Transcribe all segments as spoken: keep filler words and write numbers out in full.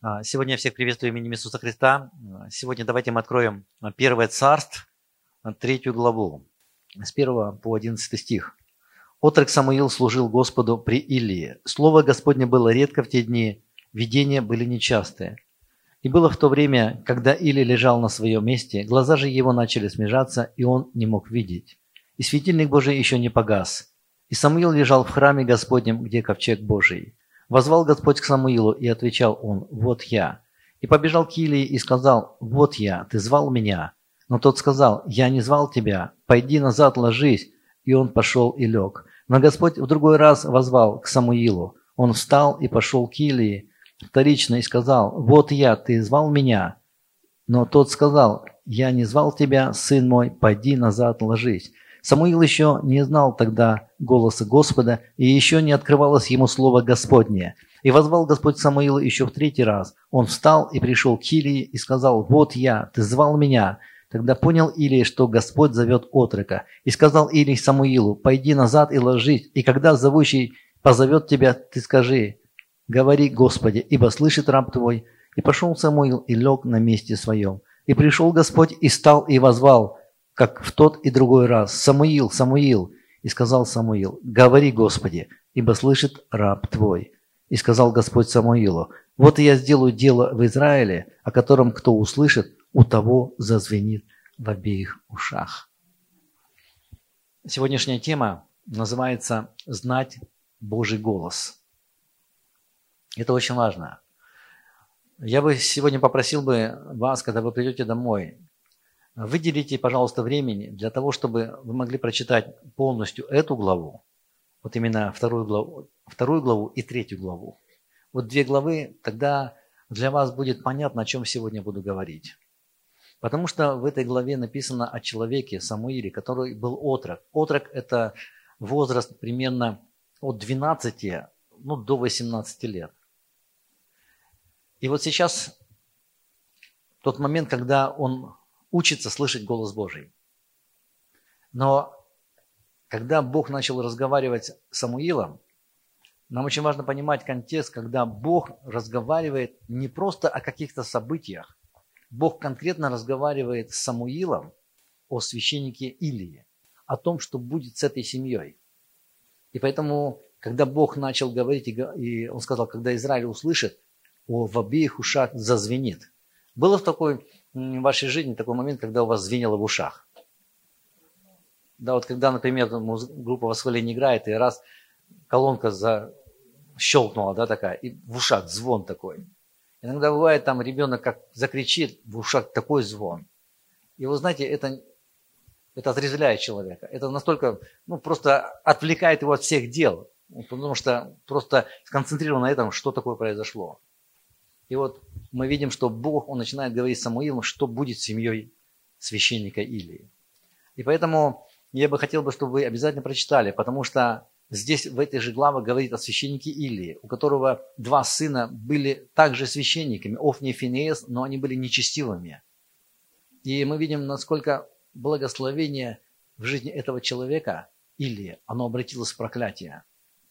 Сегодня я всех приветствую именем Иисуса Христа. Сегодня давайте мы откроем Первое Царств, третью главу, с первого по одиннадцатый стих. «Отрок Самуил служил Господу при Илии. Слово Господне было редко в те дни, видения были нечастые. И было в то время, когда Илий лежал на своем месте, глаза же его начали смежаться, и он не мог видеть. И светильник Божий еще не погас. И Самуил лежал в храме Господнем, где ковчег Божий. Возвал Господь к Самуилу, и отвечал он: «Вот я». И побежал к Илии и сказал: «Вот я, ты звал меня». Но тот сказал: «Я не звал тебя, пойди назад, ложись». И он пошел и лег. Но Господь в другой раз возвал к Самуилу. Он встал и пошел к Илии вторично и сказал: «Вот я, ты звал меня». Но тот сказал: «Я не звал тебя, сын мой, пойди назад, ложись». Самуил еще не знал тогда голоса Господа, и еще не открывалось ему слово Господнее. И возвал Господь Самуила еще в третий раз. Он встал и пришел к Илии и сказал: «Вот я, ты звал меня». Тогда понял Илия, что Господь зовет отрока. И сказал Илий Самуилу: «Пойди назад и ложись, и когда зовущий позовет тебя, ты скажи: говори, Господи, ибо слышит раб твой». И пошел Самуил и лег на месте своем. И пришел Господь и стал и возвал, как в тот и другой раз: «Самуил, Самуил!» И сказал Самуил: «Говори, Господи, ибо слышит раб твой». И сказал Господь Самуилу: «Вот я сделаю дело в Израиле, о котором кто услышит, у того зазвенит в обеих ушах». Сегодняшняя тема называется «Знать Божий голос». Это очень важно. Я бы сегодня попросил бы вас, когда вы придете домой, выделите, пожалуйста, времени для того, чтобы вы могли прочитать полностью эту главу, вот именно вторую главу, вторую главу и третью главу. Вот две главы, тогда для вас будет понятно, о чем сегодня буду говорить. Потому что в этой главе написано о человеке Самуиле, который был отрок. Отрок – это возраст примерно от двенадцати, ну, до восемнадцати лет. И вот сейчас тот момент, когда он учится слышать голос Божий. Но когда Бог начал разговаривать с Самуилом, нам очень важно понимать контекст, когда Бог разговаривает не просто о каких-то событиях. Бог конкретно разговаривает с Самуилом о священнике Илии, о том, что будет с этой семьей. И поэтому, когда Бог начал говорить, и он сказал, когда Израиль услышит, о, в обеих ушах зазвенит. Было в такой в вашей жизни такой момент, когда у вас звенело в ушах? Да, вот когда, например, группа восхваления играет, и раз колонка защелкнула, да, такая, и в ушах звон такой. Иногда бывает, там ребенок как закричит, в ушах такой звон. И вы знаете, это, это отрезвляет человека. Это настолько, ну, просто отвлекает его от всех дел, потому что просто сконцентрирован на этом, что такое произошло. И вот мы видим, что Бог, Он начинает говорить с Самуилом, что будет с семьей священника Илии. И поэтому я бы хотел, чтобы вы обязательно прочитали, потому что здесь в этой же главе говорит о священнике Илии, у которого два сына были также священниками, Офни и Финеас, но они были нечестивыми. И мы видим, насколько благословение в жизни этого человека, Илии, оно обратилось в проклятие.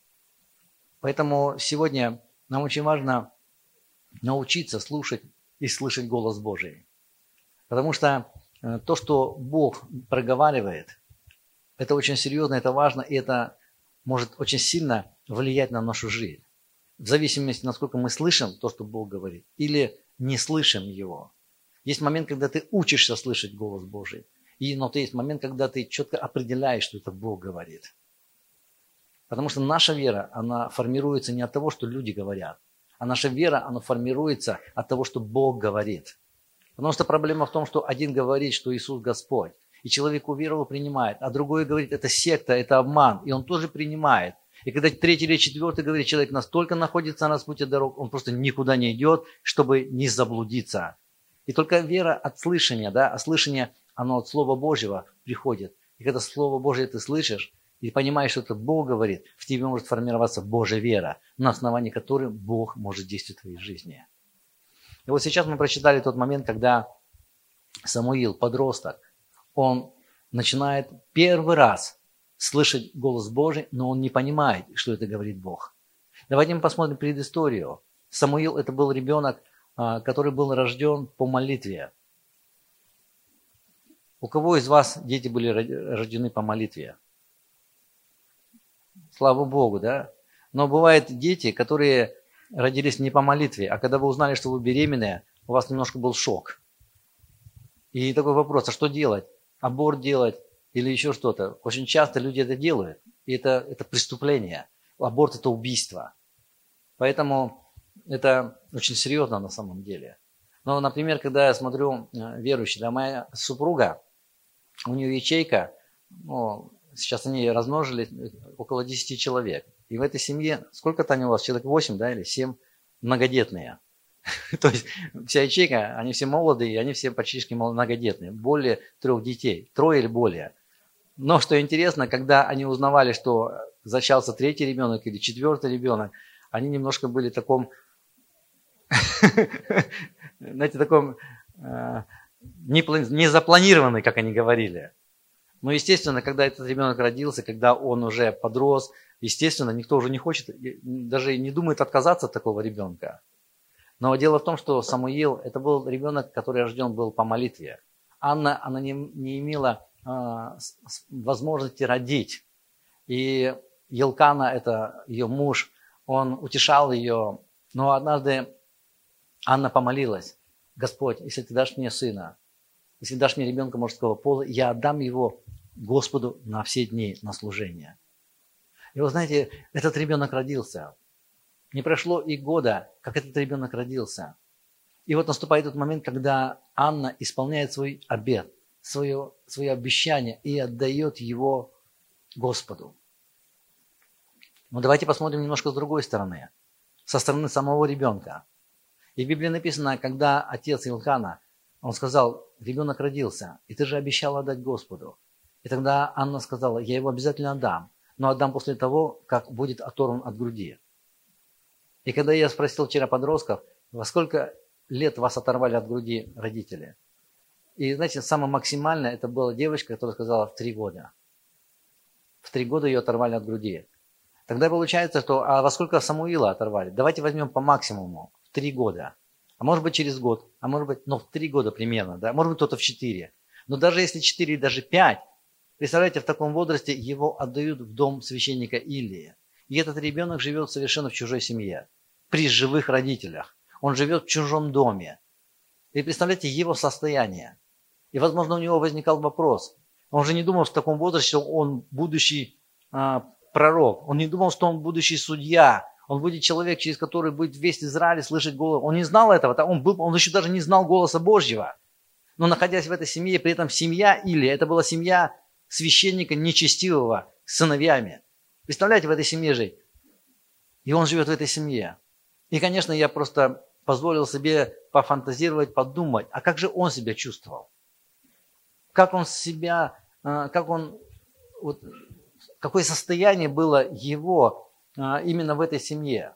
Поэтому сегодня нам очень важно научиться слушать и слышать голос Божий. Потому что то, что Бог проговаривает, это очень серьезно, это важно, и это может очень сильно влиять на нашу жизнь. В зависимости, насколько мы слышим то, что Бог говорит, или не слышим Его. Есть момент, когда ты учишься слышать голос Божий, и, но есть момент, когда ты четко определяешь, что это Бог говорит. Потому что наша вера, она формируется не от того, что люди говорят, а наша вера, она формируется от того, что Бог говорит. Потому что проблема в том, что один говорит, что Иисус Господь, и человек уверовал, принимает, а другой говорит, это секта, это обман, и он тоже принимает. И когда третий или четвертый говорит, человек настолько находится на распутье дорог, он просто никуда не идет, чтобы не заблудиться. И только вера от слышания, да, а слышание, оно от Слова Божьего приходит. И когда Слово Божье ты слышишь, и понимаешь, что это Бог говорит, в тебе может формироваться Божья вера, на основании которой Бог может действовать в твоей жизни. И вот сейчас мы прочитали тот момент, когда Самуил, подросток, он начинает первый раз слышать голос Божий, но он не понимает, что это говорит Бог. Давайте мы посмотрим предысторию. Самуил – это был ребенок, который был рожден по молитве. У кого из вас дети были рождены по молитве? Слава Богу, да? Но бывают дети, которые родились не по молитве, а когда вы узнали, что вы беременная, у вас немножко был шок. И такой вопрос, а что делать? Аборт делать или еще что-то? Очень часто люди это делают, и это, это преступление. Аборт – это убийство. Поэтому это очень серьезно на самом деле. Но, например, когда я смотрю верующих, да, моя супруга, у нее ячейка, ну, сейчас они размножились, около десяти человек. И в этой семье, сколько там у вас, человек восемь, да, или семь многодетные. То есть вся ячейка, они все молодые, и они все практически многодетные. Более трех детей, трое или более. Но что интересно, когда они узнавали, что зачался третий ребенок или четвертый ребенок, они немножко были в таком, знаете, таком не запланированный, как они говорили. Но, естественно, когда этот ребенок родился, когда он уже подрос, естественно, никто уже не хочет, даже не думает отказаться от такого ребенка. Но дело в том, что Самуил, это был ребенок, который рожден был по молитве. Анна, она не, не имела э, возможности родить. И Елкана, это ее муж, он утешал ее. Но однажды Анна помолилась: Господь, если ты дашь мне сына, если дашь мне ребенка мужского пола, я отдам его Господу на все дни на служение. И вы знаете, этот ребенок родился. Не прошло и года, как этот ребенок родился. И вот наступает тот момент, когда Анна исполняет свой обет, свое, свое обещание и отдает его Господу. Но давайте посмотрим немножко с другой стороны, со стороны самого ребенка. И в Библии написано, когда отец Илкана, он сказал: ребенок родился, и ты же обещал отдать Господу. И тогда Анна сказала: я его обязательно отдам, но отдам после того, как будет оторван от груди. И когда я спросил вчера подростков, во сколько лет вас оторвали от груди родители? И знаете, самое максимальное, это была девочка, которая сказала в три года. В три года ее оторвали от груди. Тогда получается, что а во сколько Самуила оторвали? Давайте возьмем по максимуму, в три года. А может быть через год, а может быть, ну в три года примерно, да, может быть кто-то в четыре. Но даже если четыре, даже пять, представляете, в таком возрасте его отдают в дом священника Илии. И этот ребенок живет совершенно в чужой семье, при живых родителях. Он живет в чужом доме. И представляете его состояние. И, возможно, у него возникал вопрос. Он же не думал в таком возрасте, что он будущий а, пророк. Он не думал, что он будущий судья. Он будет человек, через который будет весь Израиль слышать голос. Он не знал этого. Он, был, он еще даже не знал голоса Божьего. Но находясь в этой семье, при этом семья Илия, это была семья священника нечестивого с сыновьями. Представляете, в этой семье жить. И он живет в этой семье. И, конечно, я просто позволил себе пофантазировать, подумать, а как же он себя чувствовал? Как он себя, как он, вот, какое состояние было его именно в этой семье?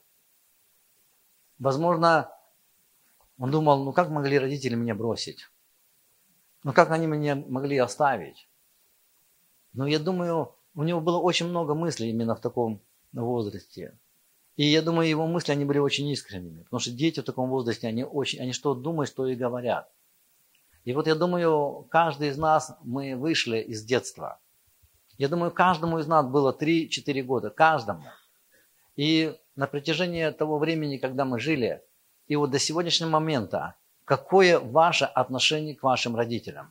Возможно, он думал, ну как могли родители меня бросить? Ну как они меня могли оставить? Но я думаю, у него было очень много мыслей именно в таком возрасте. И я думаю, его мысли, они были очень искренними. Потому что дети в таком возрасте, они, очень, они что думают, что и говорят. И вот я думаю, каждый из нас, мы вышли из детства. Я думаю, каждому из нас было три-четыре года. Каждому. И на протяжении того времени, когда мы жили, и вот до сегодняшнего момента, какое ваше отношение к вашим родителям?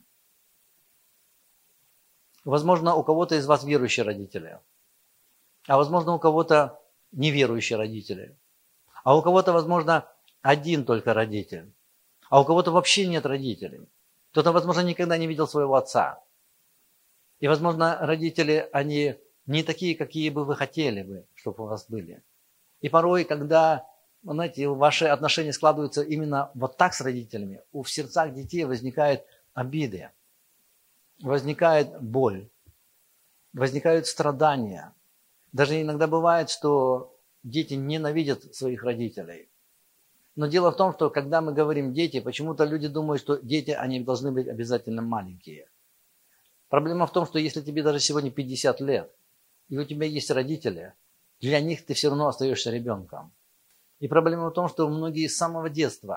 Возможно, у кого-то из вас верующие родители. А возможно, у кого-то неверующие родители. А у кого-то, возможно, один только родитель. А у кого-то вообще нет родителей. Кто-то, возможно, никогда не видел своего отца. И, возможно, родители, они не такие, какие бы вы хотели бы, чтобы у вас были. И порой, когда, знаете, ваши отношения складываются именно вот так с родителями, у в сердцах детей возникают обиды, возникает боль, возникают страдания. Даже иногда бывает, что дети ненавидят своих родителей. Но дело в том, что когда мы говорим «дети», почему-то люди думают, что дети, они должны быть обязательно маленькие. Проблема в том, что если тебе даже сегодня пятьдесят лет, и у тебя есть родители, для них ты все равно остаешься ребенком. И проблема в том, что многие с самого детства,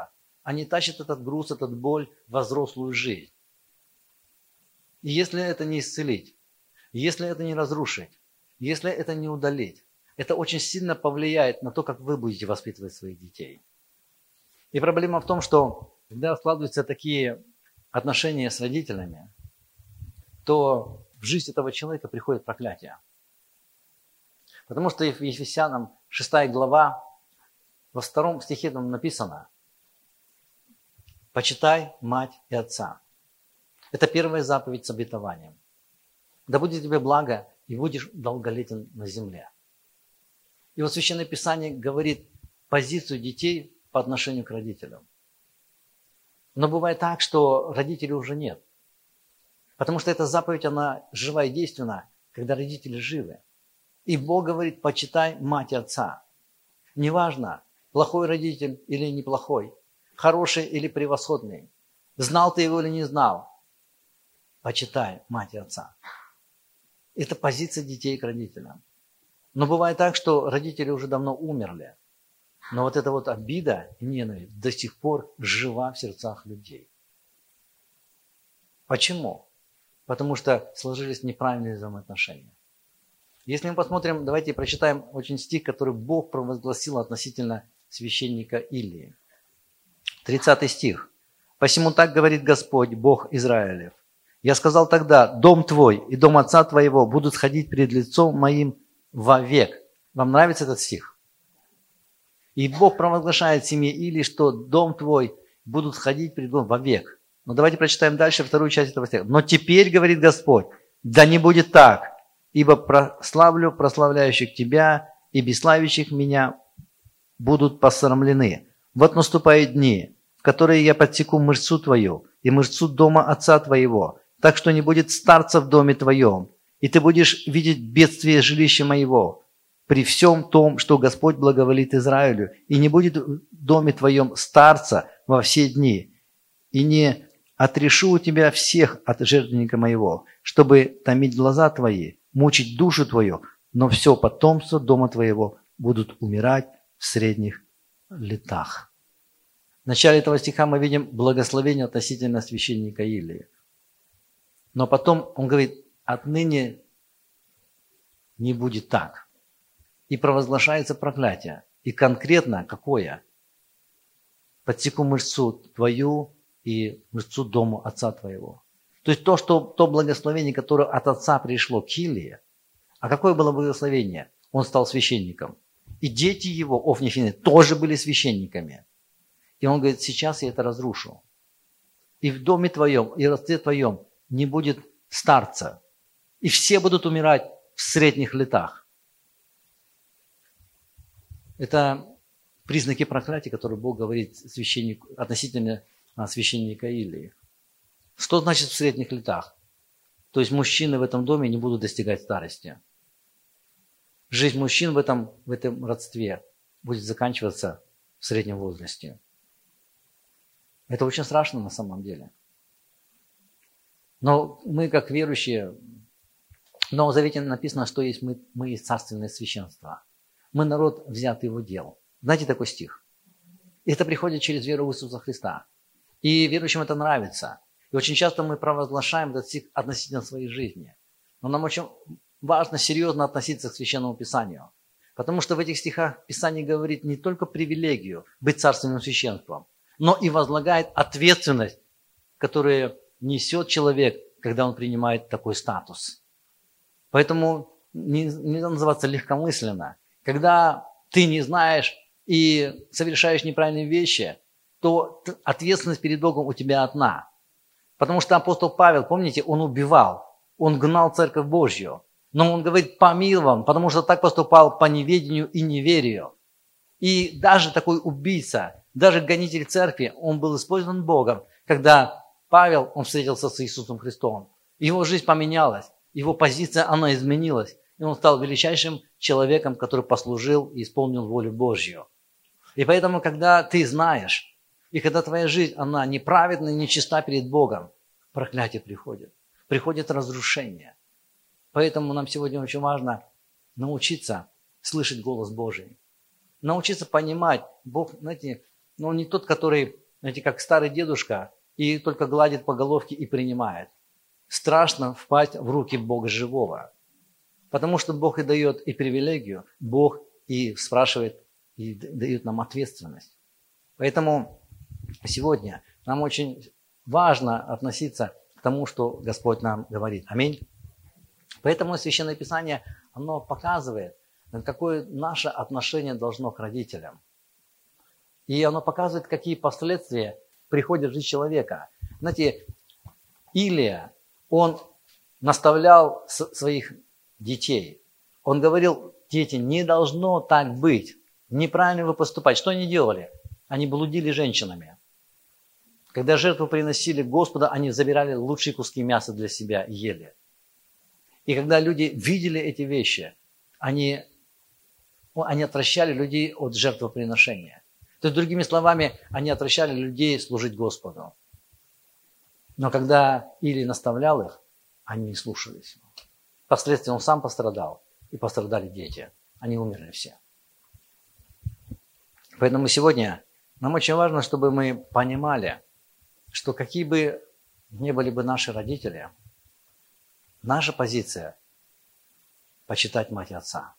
они тащат этот груз, эту боль во взрослую жизнь. И если это не исцелить, если это не разрушить, если это не удалить, это очень сильно повлияет на то, как вы будете воспитывать своих детей. И проблема в том, что когда складываются такие отношения с родителями, то в жизнь этого человека приходит проклятие. Потому что в Ефесянам шестая глава, во втором стихе там написано: «Почитай мать и отца». Это первая заповедь с обетованием. «Да будет тебе благо, и будешь долголетен на земле». И вот Священное Писание говорит позицию детей по отношению к родителям. Но бывает так, что родителей уже нет. Потому что эта заповедь, она жива и действенна, когда родители живы. И Бог говорит: почитай мать и отца. Неважно, плохой родитель или неплохой, хороший или превосходный, знал ты его или не знал, почитай мать и отца. Это позиция детей к родителям. Но бывает так, что родители уже давно умерли. Но вот эта вот обида и ненависть до сих пор жива в сердцах людей. Почему? Потому что сложились неправильные взаимоотношения. Если мы посмотрим, давайте прочитаем очень стих, который Бог провозгласил относительно священника Илии. тридцатый стих. «Посему так говорит Господь, Бог Израилев. Я сказал тогда: дом твой и дом отца твоего будут ходить перед лицом моим вовек». Вам нравится этот стих? И Бог провозглашает семье Илии, что дом твой будут ходить перед Богом вовек. Но давайте прочитаем дальше вторую часть этого стиха. «Но теперь, говорит Господь, да не будет так, ибо прославлю прославляющих тебя, и бесславящих меня будут посрамлены. Вот наступают дни, в которые я подсеку мышцу твою и мышцу дома отца твоего, так что не будет старца в доме твоем, и ты будешь видеть бедствие жилища моего при всем том, что Господь благоволит Израилю, и не будет в доме твоем старца во все дни, и не отрешу у тебя всех от жертвенника моего, чтобы томить глаза твои, мучить душу твою, но все потомство дома твоего будут умирать в средних летах». В начале этого стиха мы видим благословение относительно священника Илии. Но потом он говорит: отныне не будет так. И провозглашается проклятие. И конкретно какое? «Подсеку мышцу твою и мышцу дому отца твоего». То есть то, что, то благословение, которое от отца пришло к Илии. А какое было благословение? Он стал священником. И дети его, Офни и Финеяс, тоже были священниками. И он говорит: сейчас я это разрушу. И в доме твоем, и в родстве твоем не будет старца. И все будут умирать в средних летах. Это признаки проклятия, которые Бог говорит священнику, относительно священника Илии. Что значит в средних летах? То есть мужчины в этом доме не будут достигать старости. Жизнь мужчин в этом, в этом родстве будет заканчиваться в среднем возрасте. Это очень страшно на самом деле. Но мы, как верующие, в Новом Завете написано, что есть мы, мы есть царственное священство. Мы народ, взятый в удел. Знаете такой стих? Это приходит через веру в Иисуса Христа. И верующим это нравится. И очень часто мы провозглашаем этот стих относительно своей жизни. Но нам очень важно серьезно относиться к Священному Писанию. Потому что в этих стихах Писание говорит не только привилегию быть царственным священством, но и возлагает ответственность, которую несет человек, когда он принимает такой статус. Поэтому нельзя называться легкомысленно. Когда ты не знаешь и совершаешь неправильные вещи, то ответственность перед Богом у тебя одна. Потому что апостол Павел, помните, он убивал, он гнал церковь Божью. Но он говорит: помилован, потому что так поступал по неведению и неверию. И даже такой убийца, даже гонитель церкви, он был использован Богом, когда Павел, он встретился с Иисусом Христом. Его жизнь поменялась, его позиция, она изменилась. И он стал величайшим человеком, который послужил и исполнил волю Божью. И поэтому, когда ты знаешь, и когда твоя жизнь, она неправедна и нечиста перед Богом, проклятие приходит. Приходит разрушение. Поэтому нам сегодня очень важно научиться слышать голос Божий. Научиться понимать, Бог, знаете, ну, Он не тот, который знаете, как старый дедушка, и только гладит по головке и принимает. Страшно впасть в руки Бога живого. Потому что Бог и дает и привилегию, Бог и спрашивает, и дает нам ответственность. Поэтому сегодня нам очень важно относиться к тому, что Господь нам говорит. Аминь. Поэтому Священное Писание, оно показывает, какое наше отношение должно к родителям. И оно показывает, какие последствия приходят в жизнь человека. Знаете, Илия, он наставлял своих детей. Он говорил: дети, не должно так быть. Неправильно вы поступать. Что они делали? Они блудили женщинами. Когда жертву приносили Господу, они забирали лучшие куски мяса для себя и ели. И когда люди видели эти вещи, они, они отвращали людей от жертвоприношения. То есть, другими словами, они отвращали людей служить Господу. Но когда Илия наставлял их, они не слушались. Впоследствии он сам пострадал, и пострадали дети. Они умерли все. Поэтому сегодня нам очень важно, чтобы мы понимали, что какие бы ни были бы наши родители, наша позиция – почитать мать и отца.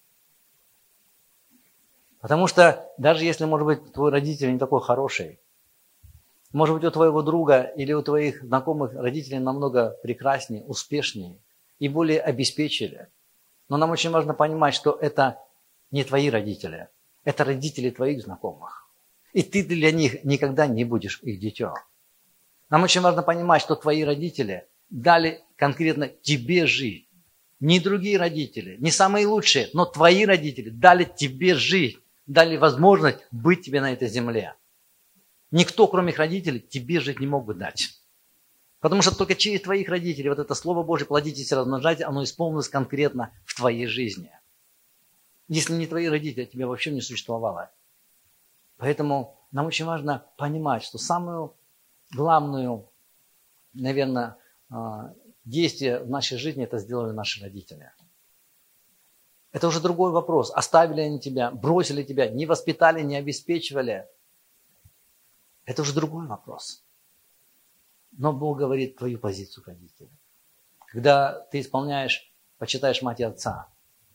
Потому что даже если, может быть, твой родитель не такой хороший, может быть, у твоего друга или у твоих знакомых родителей намного прекраснее, успешнее и более обеспечили. Но нам очень важно понимать, что это не твои родители, это родители твоих знакомых. И ты для них никогда не будешь их дитё. Нам очень важно понимать, что твои родители дали конкретно тебе жизнь. Не другие родители, не самые лучшие, но твои родители дали тебе жизнь, дали возможность быть тебе на этой земле. Никто, кроме их родителей, тебе жить не мог бы дать. Потому что только через твоих родителей вот это Слово Божие «плодитесь и размножайтесь», оно исполнилось конкретно в твоей жизни. Если не твои родители, тебя вообще не существовало. Поэтому нам очень важно понимать, что самую главную, наверное, действие в нашей жизни это сделали наши родители. Это уже другой вопрос. Оставили они тебя, бросили тебя, не воспитали, не обеспечивали. Это уже другой вопрос. Но Бог говорит твою позицию родителя. Когда ты исполняешь, почитаешь мать и отца,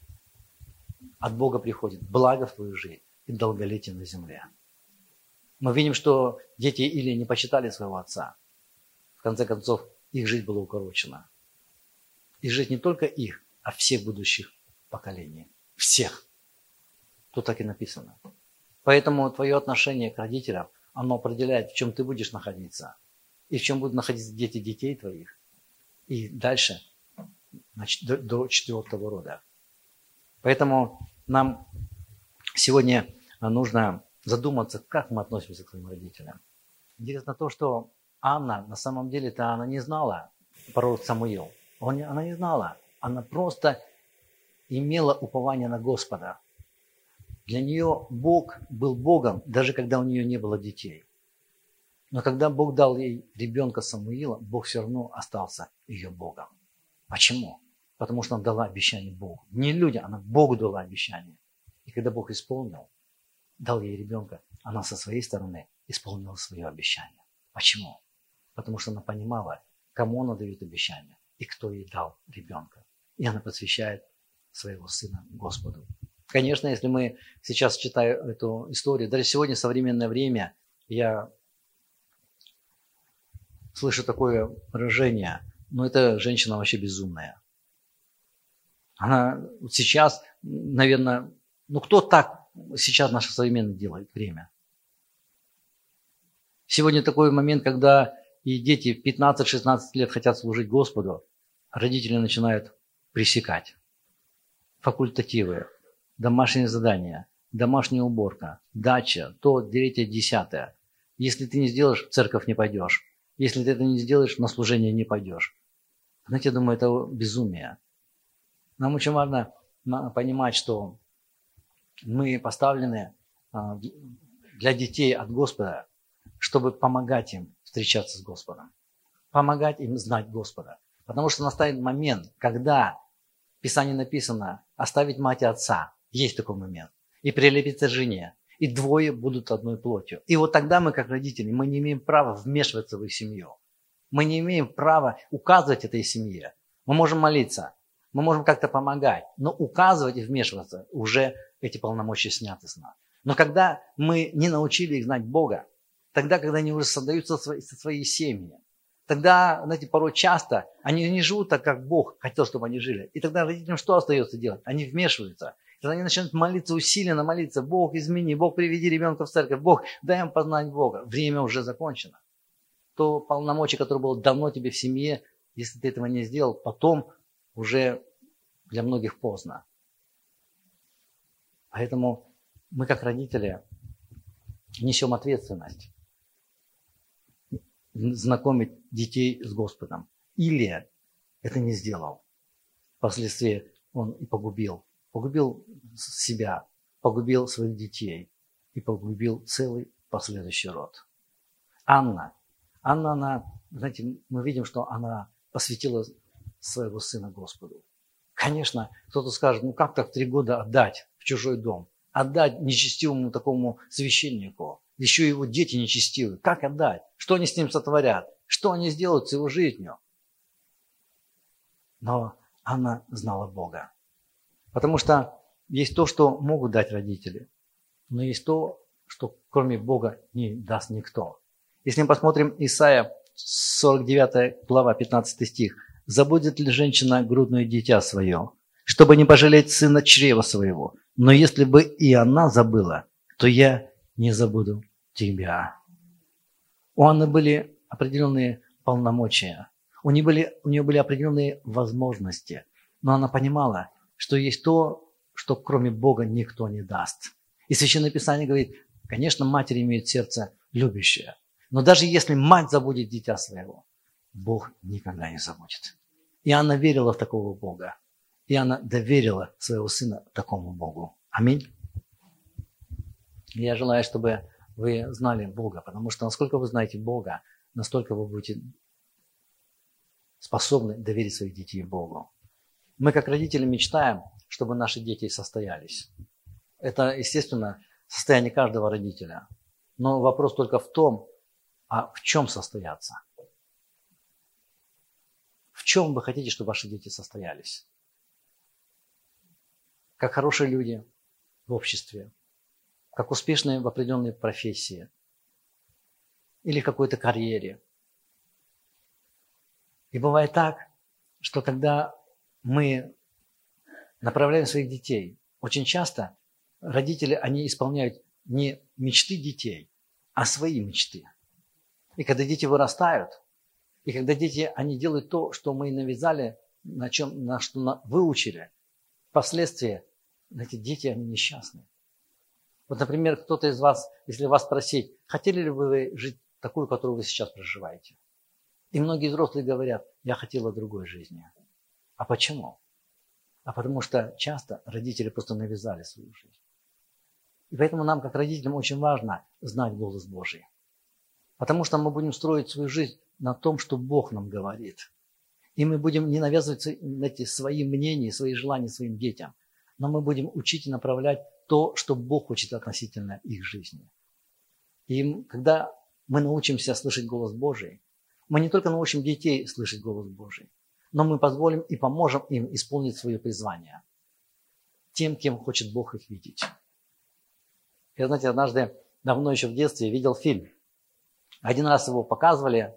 от Бога приходит благо в твою жизнь и долголетие на земле. Мы видим, что дети Илии не почитали своего отца. В конце концов, их жизнь была укорочена. И жизнь не только их, а всех будущих поколений. Всех. Тут так и написано. Поэтому твое отношение к родителям, оно определяет, в чем ты будешь находиться. И в чем будут находиться дети детей твоих. И дальше, значит, до, до четвертого рода. Поэтому нам сегодня нужно задуматься, как мы относимся к своим родителям. Интересно то, что Анна, на самом деле-то она не знала пророк Самуил. Он, она не знала. Она просто имела упование на Господа. Для нее Бог был Богом, даже когда у нее не было детей. Но когда Бог дал ей ребенка Самуила, Бог все равно остался ее Богом. Почему? Потому что она дала обещание Богу. Не людям, она Богу дала обещание. И когда Бог исполнил, дал ей ребенка, она со своей стороны исполнила свое обещание. Почему? Потому что она понимала, кому она дает обещание и кто ей дал ребенка. И она посвящает своего сына Господу. Конечно, если мы сейчас читаем эту историю, даже сегодня, в современное время, я слышу такое выражение, но эта женщина вообще безумная. Она сейчас, наверное, ну кто так сейчас наше современное делает время? Сегодня такой момент, когда и дети в пятнадцать-шестнадцать лет хотят служить Господу, а родители начинают пресекать. Факультативы, домашние задания, домашняя уборка, дача, то, третье, десятое. Если ты не сделаешь, в церковь не пойдешь. Если ты это не сделаешь, на служение не пойдешь. Знаете, я думаю, это безумие. Нам очень важно понимать, что мы поставлены для детей от Господа, чтобы помогать им встречаться с Господом. Помогать им знать Господа. Потому что настанет момент, когда в Писании написано «оставить мать и отца». Есть такой момент. И прилепиться к жене. и двое будут одной плотью. И вот тогда мы, как родители, мы не имеем права вмешиваться в их семью. Мы не имеем права указывать этой семье. Мы можем молиться, мы можем как-то помогать, но указывать и вмешиваться уже эти полномочия сняты с нас. Но когда мы не научили их знать Бога, тогда, когда они уже создаются свои, свои семьи, тогда, знаете, порой часто они не живут так, как Бог хотел, чтобы они жили. И тогда родителям что остается делать? Они вмешиваются. Тогда они начинают молиться, усиленно молиться. Бог, измени, Бог, приведи ребенка в церковь. Бог, дай им познать Бога. Время уже закончено. То полномочие, которое было давно тебе в семье, если ты этого не сделал, потом уже для многих поздно. Поэтому мы, как родители, несем ответственность знакомить детей с Господом. Или это не сделал. Впоследствии он и погубил. Погубил себя, погубил своих детей и погубил целый последующий род. Анна. Анна, она, знаете, мы видим, что она посвятила своего сына Господу. Конечно, кто-то скажет, ну как так три года отдать в чужой дом? Отдать нечестивому такому священнику? Еще его дети нечестивые. Как отдать? Что они с ним сотворят? Что они сделают с его жизнью? Но Анна знала Бога. Потому что есть то, что могут дать родители, но есть то, что кроме Бога не даст никто. Если мы посмотрим Исайя, сорок девятая глава, пятнадцатый стих. «Забудет ли женщина грудное дитя свое, чтобы не пожалеть сына чрева своего? Но если бы и она забыла, то я не забуду тебя». У Анны были определенные полномочия, у нее были, у нее были определенные возможности, но она понимала, что есть то, что кроме Бога никто не даст. И Священное Писание говорит, конечно, матери имеют сердце любящее, но даже если мать забудет дитя своего, Бог никогда не забудет. И Анна верила в такого Бога, и она доверила своего сына такому Богу. Аминь. Я желаю, чтобы вы знали Бога, потому что насколько вы знаете Бога, настолько вы будете способны доверить своих детей Богу. Мы, как родители, мечтаем, чтобы наши дети состоялись. Это, естественно, состояние каждого родителя. Но вопрос только в том, а в чем состояться? В чем вы хотите, чтобы ваши дети состоялись? Как хорошие люди в обществе, как успешные в определенной профессии или в какой-то карьере. И бывает так, что когда мы направляем своих детей, очень часто родители, они исполняют не мечты детей, а свои мечты. И когда дети вырастают, и когда дети, они делают то, что мы навязали, на чем, на что на, выучили, впоследствии, эти дети, они несчастны. Вот, например, кто-то из вас, если вас спросить, хотели ли бы вы жить такую, которую вы сейчас проживаете? И многие взрослые говорят, я хотела другой жизни. А почему? А потому что часто родители просто навязали свою жизнь. И поэтому нам, как родителям, очень важно знать голос Божий. Потому что мы будем строить свою жизнь на том, что Бог нам говорит. И мы будем не навязывать, знаете, свои мнения, свои желания своим детям, но мы будем учить и направлять то, что Бог хочет относительно их жизни. И когда мы научимся слышать голос Божий, мы не только научим детей слышать голос Божий, но мы позволим и поможем им исполнить свое призвание тем, кем хочет Бог их видеть. Я, знаете, однажды, давно еще в детстве, видел фильм. Один раз его показывали.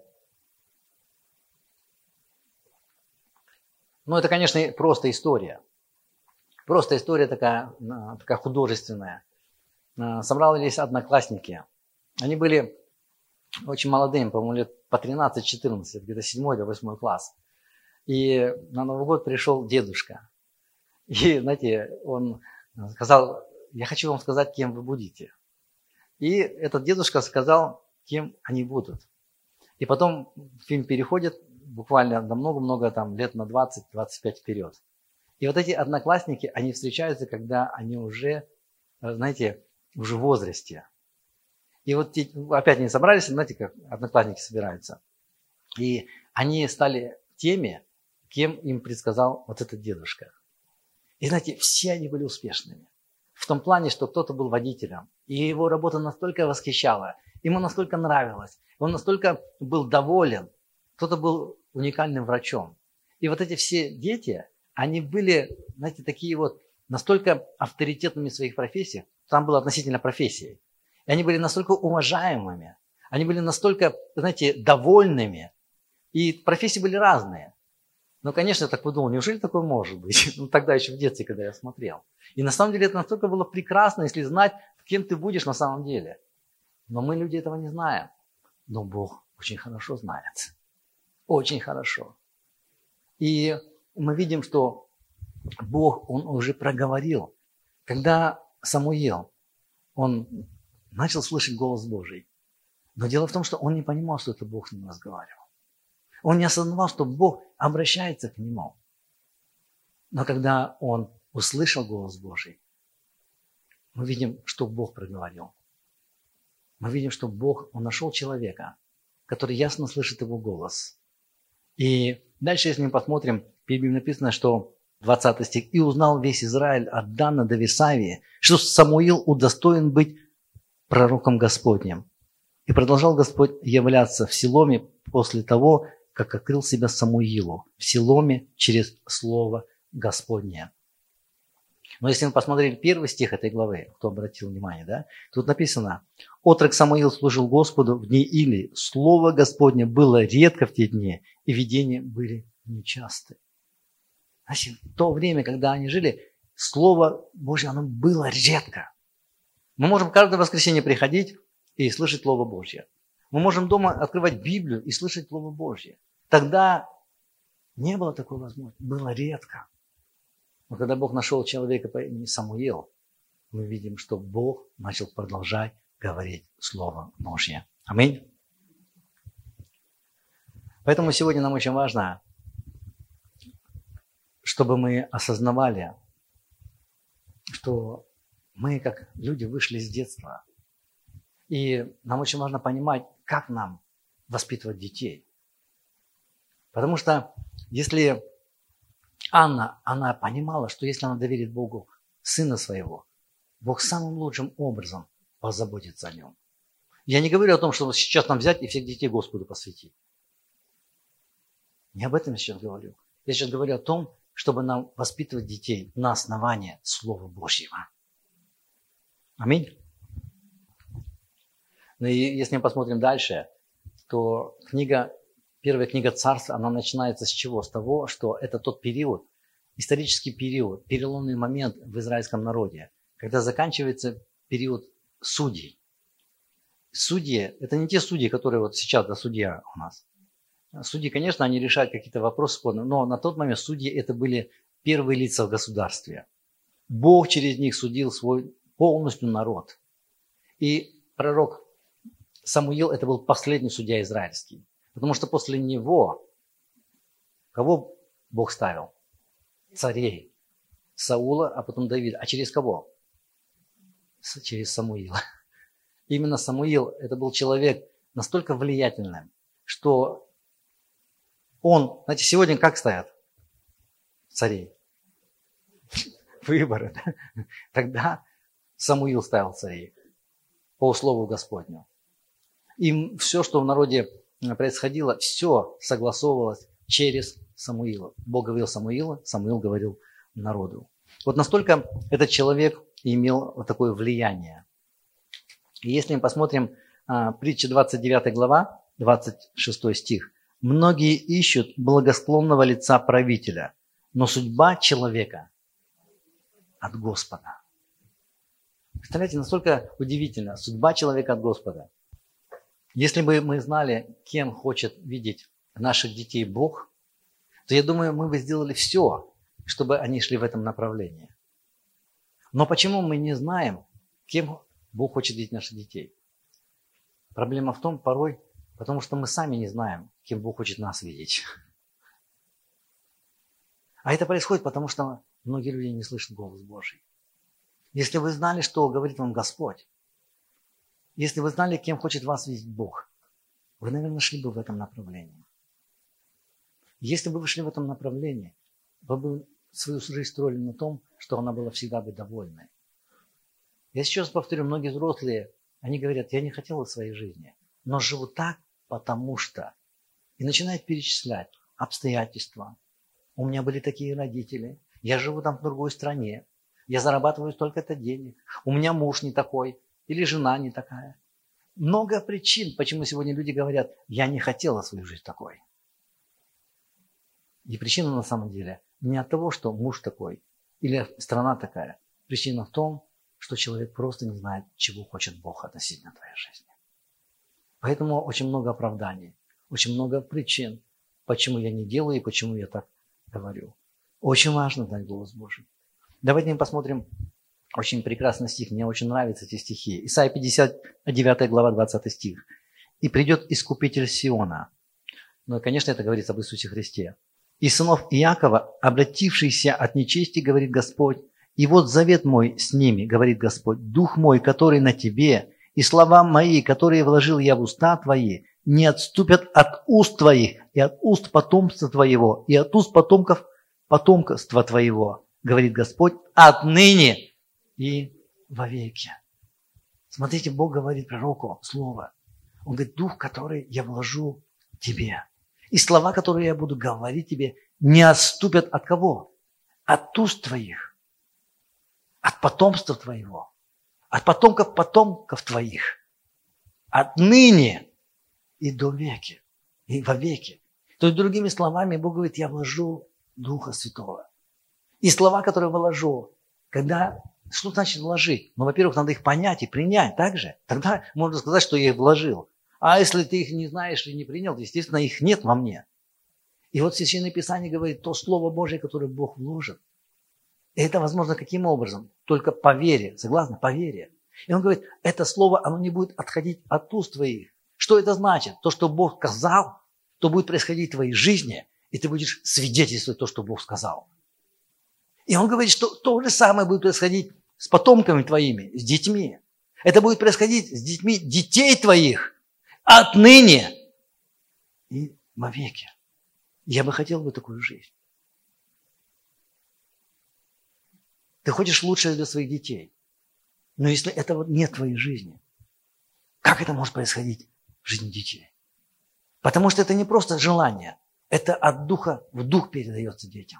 Ну, это, конечно, просто история. Просто история такая, такая художественная. Собрались одноклассники. Они были очень молодыми, по-моему, лет по тринадцать-четырнадцать, где-то седьмой до восьмой класс. И на Новый год пришел дедушка. И, знаете, он сказал, я хочу вам сказать, кем вы будете. И этот дедушка сказал, кем они будут. И потом фильм переходит буквально на много-много там лет на двадцать-двадцать пять вперед. И вот эти одноклассники, они встречаются, когда они уже, знаете, уже в возрасте. И вот опять они собрались, знаете, как одноклассники собираются. И они стали теми, кем им предсказал вот этот дедушка. И знаете, все они были успешными. в том плане, что кто-то был водителем, и его работа настолько восхищала, ему настолько нравилось, он настолько был доволен, кто-то был уникальным врачом. И вот эти все дети, они были, знаете, такие вот настолько авторитетными в своих профессиях, там было относительно профессии, и они были настолько уважаемыми, они были настолько, знаете, довольными, и профессии были разные. Но, конечно, я так подумал, неужели такое может быть? Ну, тогда еще в детстве, когда я смотрел. И на самом деле это настолько было прекрасно, если знать, кем ты будешь на самом деле. Но мы, люди, этого не знаем. Но Бог очень хорошо знает. Очень хорошо. И мы видим, что Бог, Он уже проговорил. Когда Самуил, он начал слышать голос Божий. Но дело в том, что он не понимал, что это Бог с ним разговаривал. Он не осознавал, что Бог обращается к нему. Но когда он услышал голос Божий, мы видим, что Бог проговорил. Мы видим, что Бог, Он нашел человека, который ясно слышит его голос. И дальше, если мы посмотрим, в Библии написано, что двадцатый стих. «И узнал весь Израиль от Дана до Весавии, что Самуил удостоен быть пророком Господним. И продолжал Господь являться в Силоме после того, как открыл себя Самуилу в Силоме через Слово Господне». Но если мы посмотрели первый стих этой главы, кто обратил внимание, да, тут написано: «Отрок Самуил служил Господу в дни Илии, Слово Господне было редко в те дни, и видения были нечасты». Значит, в то время, когда они жили, Слово Божье, оно было редко. Мы можем каждое воскресенье приходить и слышать Слово Божье. Мы можем дома открывать Библию и слышать Слово Божье. Тогда не было такой возможности, было редко. Но когда Бог нашел человека по имени Самуил, мы видим, что Бог начал продолжать говорить Слово Божье. Аминь. Поэтому сегодня нам очень важно, чтобы мы осознавали, что мы, как люди, вышли с детства. И нам очень важно понимать, как нам воспитывать детей. Потому что если Анна, она понимала, что если она доверит Богу сына своего, Бог самым лучшим образом позаботится о нем. Я не говорю о том, что сейчас нам взять и всех детей Господу посвятить. Не об этом я сейчас говорю. Я сейчас говорю о том, чтобы нам воспитывать детей на основании Слова Божьего. Аминь. Ну и если мы посмотрим дальше, то книга, первая книга Царств, она начинается с чего? С того, что это тот период, исторический период, переломный момент в израильском народе, когда заканчивается период судей. Судьи – это не те судьи, которые вот сейчас, да, судья у нас. Судьи, конечно, они решают какие-то вопросы спорные, но на тот момент судьи – это были первые лица в государстве. Бог через них судил свой полностью народ. И пророк Самуил – это был последний судья израильский. Потому что после него кого Бог ставил? Царей. Саула, а потом Давида. А через кого? Через Самуила. Именно Самуил – это был человек настолько влиятельным, что он, знаете, сегодня как ставят царей? Выборы. Тогда Самуил ставил царей по слову Господню. И все, что в народе происходило, все согласовывалось через Самуила. Бог говорил Самуилу, Самуил говорил народу. Вот настолько этот человек имел вот такое влияние. И если мы посмотрим а, притча двадцать девятая глава, двадцать шестой стих. «Многие ищут благосклонного лица правителя, но судьба человека от Господа». Представляете, настолько удивительно. Судьба человека от Господа. Если бы мы знали, кем хочет видеть наших детей Бог, то, я думаю, мы бы сделали все, чтобы они шли в этом направлении. Но почему мы не знаем, кем Бог хочет видеть наших детей? Проблема в том, порой, потому что мы сами не знаем, кем Бог хочет нас видеть. А это происходит потому, что многие люди не слышат голос Божий. Если вы знали, что говорит вам Господь, если вы знали, кем хочет вас видеть Бог, вы, наверное, шли бы в этом направлении. Если бы вы шли в этом направлении, вы бы свою жизнь строили на том, что она была всегда бы довольной. Я сейчас повторю, многие взрослые, они говорят, я не хотел в своей жизни, но живу так, потому что. И начинают перечислять обстоятельства. У меня были такие родители, я живу там в другой стране, я зарабатываю столько-то денег, у меня муж не такой или жена не такая. Много причин, почему сегодня люди говорят, я не хотела свою жизнь такой. И причина на самом деле не от того, что муж такой или страна такая. Причина в том, что человек просто не знает, чего хочет Бог относительно твоей жизни. Поэтому очень много оправданий, очень много причин, почему я не делаю и почему я так говорю. Очень важно знать голос Божий. Давайте мы посмотрим очень прекрасный стих. Мне очень нравятся эти стихи. Исайя пятьдесят девятая глава, двадцатый стих. «И придет Искупитель Сиона». Ну, конечно, это говорится об Иисусе Христе. «И сынов Иакова, обратившийся от нечести, говорит Господь, и вот завет мой с ними, говорит Господь, дух мой, который на тебе, и слова мои, которые вложил я в уста твои, не отступят от уст твоих, и от уст потомства твоего, и от уст потомков потомства твоего, говорит Господь, отныне и вовеки». Смотрите, Бог говорит пророку слово. Он говорит, дух, который я вложу тебе. И слова, которые я буду говорить тебе, не отступят от кого? От уст твоих, от потомства твоего, от потомков потомков твоих, отныне и до веки, и вовеки. То есть, другими словами, Бог говорит, я вложу Духа Святого. И слова, которые вложу, когда... Что значит вложить? Ну, во-первых, надо их понять и принять, так же? Тогда можно сказать, что я их вложил. А если ты их не знаешь и не принял, то, естественно, их нет во мне. И вот Священное Писание говорит, то Слово Божие, которое Бог вложит. И это возможно каким образом? Только по вере. Согласны? По вере. И он говорит, это Слово, оно не будет отходить от уст твоих. Что это значит? То, что Бог сказал, то будет происходить в твоей жизни, и ты будешь свидетельствовать то, что Бог сказал. И он говорит, что то же самое будет происходить с потомками твоими, с детьми. Это будет происходить с детьми детей твоих отныне и вовеки. Я бы хотел бы такую жизнь. Ты хочешь лучшее для своих детей. Но если этого нет в твоей жизни, как это может происходить в жизни детей? Потому что это не просто желание, это от духа в дух передается детям.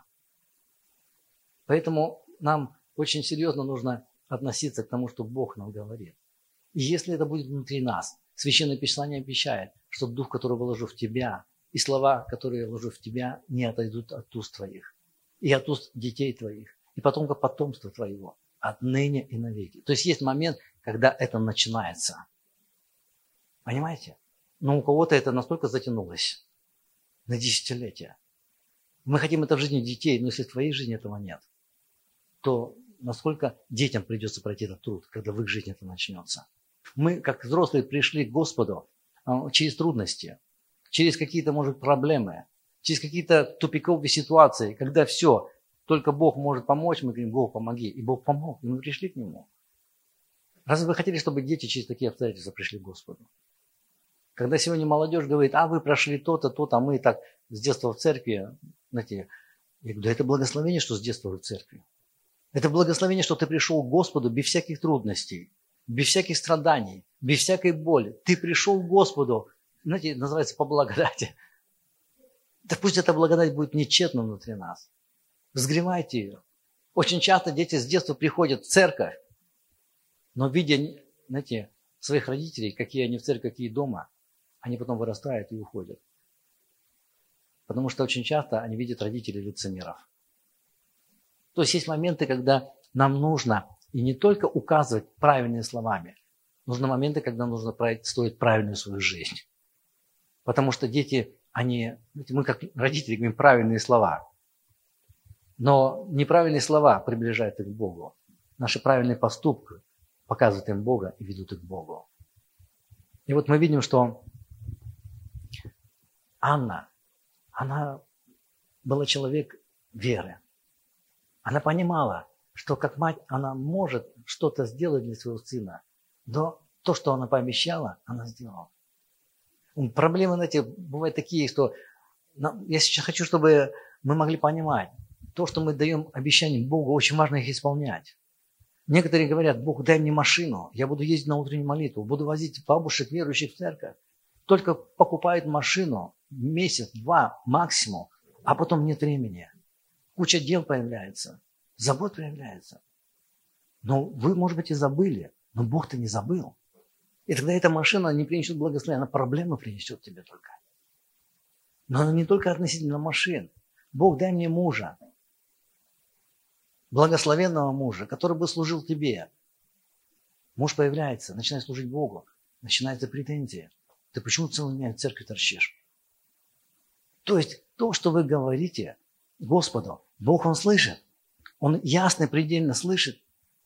Поэтому нам очень серьезно нужно относиться к тому, что Бог нам говорит. И если это будет внутри нас, Священное Писание обещает, что дух, который вложу в тебя, и слова, которые я вложу в тебя, не отойдут от уст твоих, и от уст детей твоих, и потомков потомства твоего, отныне и навеки. То есть есть момент, когда это начинается. Понимаете? Но у кого-то это настолько затянулось на десятилетия. Мы хотим это в жизни детей, но если в твоей жизни этого нет, то насколько детям придется пройти этот труд, когда в их жизни это начнется. Мы, как взрослые, пришли к Господу через трудности, через какие-то, может, проблемы, через какие-то тупиковые ситуации, когда все, только Бог может помочь, мы говорим, Бог, помоги. И Бог помог, и мы пришли к Нему. Разве вы хотели, чтобы дети через такие обстоятельства пришли к Господу? Когда сегодня молодежь говорит, а вы прошли то-то, то-то, а мы так с детства в церкви, знаете, я говорю, да это благословение, что с детства вы в церкви. Это благословение, что ты пришел к Господу без всяких трудностей, без всяких страданий, без всякой боли. Ты пришел к Господу, знаете, называется по благодати. Да пусть эта благодать будет нечетна внутри нас. Взгревайте ее. Очень часто дети с детства приходят в церковь, но видя, знаете, своих родителей, какие они в церкви, какие дома, они потом вырастают и уходят. Потому что очень часто они видят родителей лицемеров. То есть есть моменты, когда нам нужно и не только указывать правильными словами, нужны моменты, когда нужно строить правильную свою жизнь. Потому что дети, они, мы как родители говорим правильные слова, но неправильные слова приближают их к Богу. Наши правильные поступки показывают им Бога и ведут их к Богу. И вот мы видим, что Анна, она была человек веры. Она понимала, что как мать она может что-то сделать для своего сына, но то, что она пообещала, она сделала. Проблемы, знаете, бывают такие, что я сейчас хочу, чтобы мы могли понимать, то, что мы даем обещаниям Богу, очень важно их исполнять. Некоторые говорят: Бог, дай мне машину, я буду ездить на утреннюю молитву, буду возить бабушек, верующих в церковь. Только покупают машину месяц, два максимум, а потом нет времени. Куча дел появляется, забот появляется. Но вы, может быть, и забыли, но Бог-то не забыл. И тогда эта машина не принесет благословения, она проблемы принесет тебе только. Но она не только относительно машин. Бог, дай мне мужа, благословенного мужа, который бы служил тебе. Муж появляется, начинает служить Богу, начинаются претензии. Ты почему целый день в церкви торчишь? То есть то, что вы говорите Господу, Бог, Он слышит. Он ясно, предельно слышит.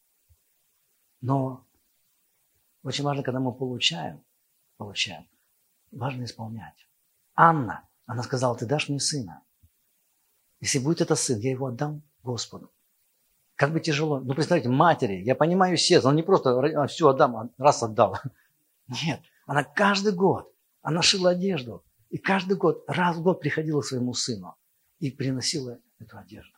Но очень важно, когда мы получаем, получаем, важно исполнять. Анна, она сказала: ты дашь мне сына. Если будет это сын, я его отдам Господу. Как бы тяжело. Ну, представьте, матери, я понимаю сердце, он не просто все отдам, раз отдал. Нет, она каждый год, она шила одежду. И каждый год, раз в год приходила к своему сыну и приносила эту одежду.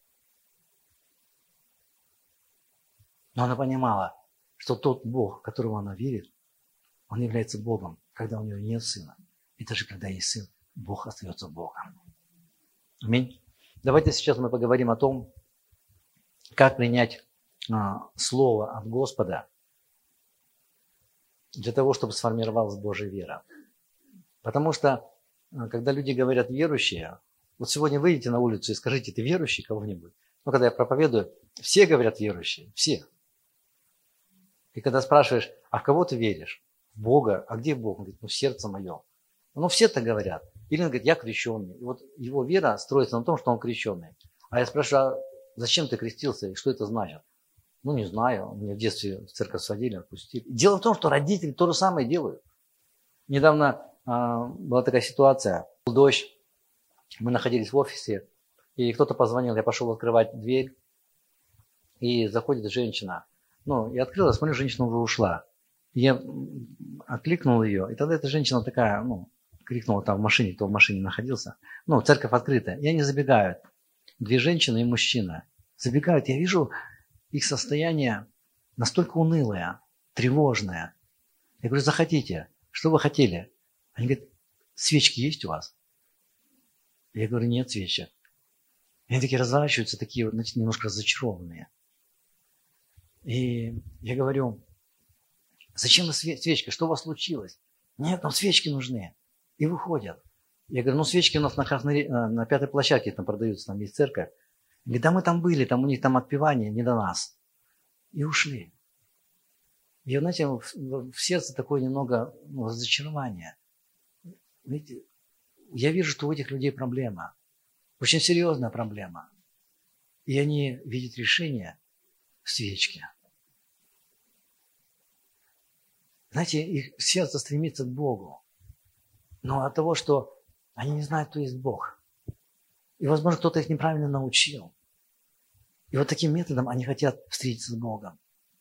Но она понимала, что тот Бог, которого она верит, Он является Богом, когда у нее нет сына. И даже когда есть сын, Бог остается Богом. Аминь. Давайте сейчас мы поговорим о том, как принять а, слово от Господа для того, чтобы сформировалась Божья вера. Потому что, когда люди говорят верующие, вот сегодня выйдите на улицу и скажите: ты верующий кого-нибудь? Ну, когда я проповедую, все говорят верующие, все. И когда спрашиваешь: а в кого ты веришь? В Бога. А где Бог? Он говорит: ну, в сердце моем. Ну, все так говорят. Или он говорит: я крещенный. И вот его вера строится на том, что он крещенный. А я спрашиваю: а зачем ты крестился и что это значит? Ну, не знаю. Меня в детстве в церковь сводили, отпустили. Дело в том, что родители то же самое делают. Недавно а, была такая ситуация. Был дождь. Мы находились в офисе. И кто-то позвонил. Я пошел открывать дверь. И заходит женщина. Ну, я открыл, смотрю, женщина уже ушла. Я окликнул ее. И тогда эта женщина такая, ну, крикнула там в машине, кто в машине находился. Ну, церковь открыта. И они забегают. Две женщины и мужчина. Забегают. Я вижу их состояние настолько унылое, тревожное. Я говорю: заходите. Что вы хотели? Они говорят: свечки есть у вас? Я говорю: нет свечек. И они такие разворачиваются, такие, значит, немножко разочарованные. И я говорю: зачем вы свечка? Что у вас случилось? Нет, нам свечки нужны. И выходят. Я говорю: ну, свечки у нас на, Красной, на пятой площадке там продаются, там есть церковь. Говорит: да мы там были, там у них там отпевание, не до нас. И ушли. И, знаете, в, в сердце такое немного, ну, разочарование. Видите, я вижу, что у этих людей проблема. Очень серьезная проблема. И они видят решение в свечке. Знаете, их сердце стремится к Богу. Но от того, что они не знают, кто есть Бог. И, возможно, кто-то их неправильно научил. И вот таким методом они хотят встретиться с Богом.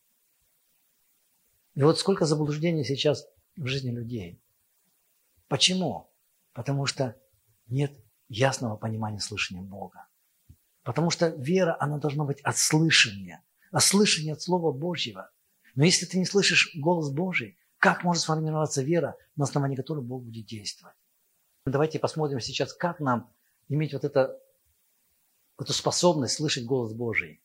И вот сколько заблуждений сейчас в жизни людей. Почему? Потому что нет ясного понимания слышания Бога. Потому что вера, она должна быть от слышания. От слышания от Слова Божьего. Но если ты не слышишь голос Божий, как может сформироваться вера, на основании которой Бог будет действовать? Давайте посмотрим сейчас, как нам иметь вот это, эту способность слышать голос Божий.